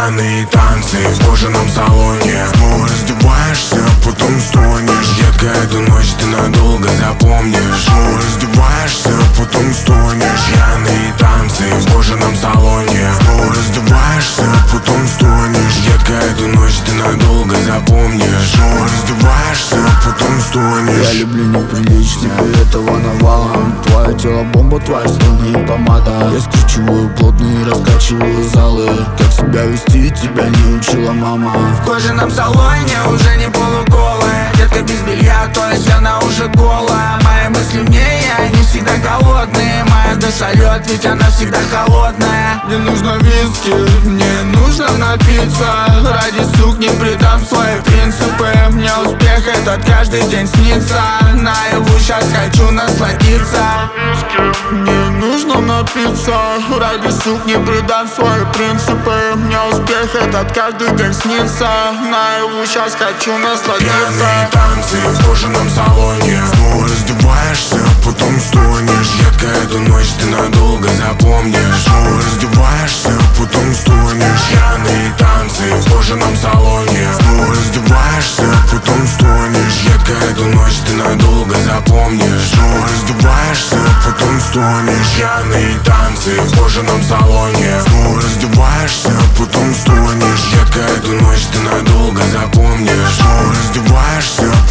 Пьяные танцы в кожаном салоне. Ну, раздеваешься, потом стонешь. Детка, эту ночь ты надолго запомнишь. Ну, раздеваешься, потом стонешь. Пьяные танцы в кожаном салоне. Ну, раздеваешься, потом стонешь. Детка, эту ночь ты надолго запомнишь. Ну, раздеваешься, потом стонешь. Я люблю неприлично, этого навалом. Твое тело бомба, твои струны и помада. Я скручиваю плотные, раскачиваю залы. Как себя вести, тебя не учила мама. В кожаном салоне уже не полуголая. Детка без белья, то есть она уже голая. Мои мысли в ней, они всегда голодные. Моя душа лед, ведь она всегда холодная. Мне нужно виски, мне нужно напиться. Ради сук не предам свои принципы. Мне успех этот каждый день снится. Наяву сейчас хочу насладиться. Мне нужно напиться. Ради сук не предам свои принципы. Мне успех этот каждый день снится. Наяву сейчас хочу насладиться. Пьяные танцы в кожаном салоне. Ну, раздеваешься, потом стонешь. Детка, эту ночь ты надолго запомнишь. Ну, раздеваешься, потом стонешь. Пьяные танцы в кожаном салоне. Ну, раздеваешься, потом стонешь. Детка, эту ночь ты надолго запомнишь. Ну, раздеваешься, потом стонешь. Пьяные танцы в кожаном салоне. Ну, раздеваешься, потом стонешь. Детка, эту ночь ты надолго запомнишь. Ну, раздеваешься,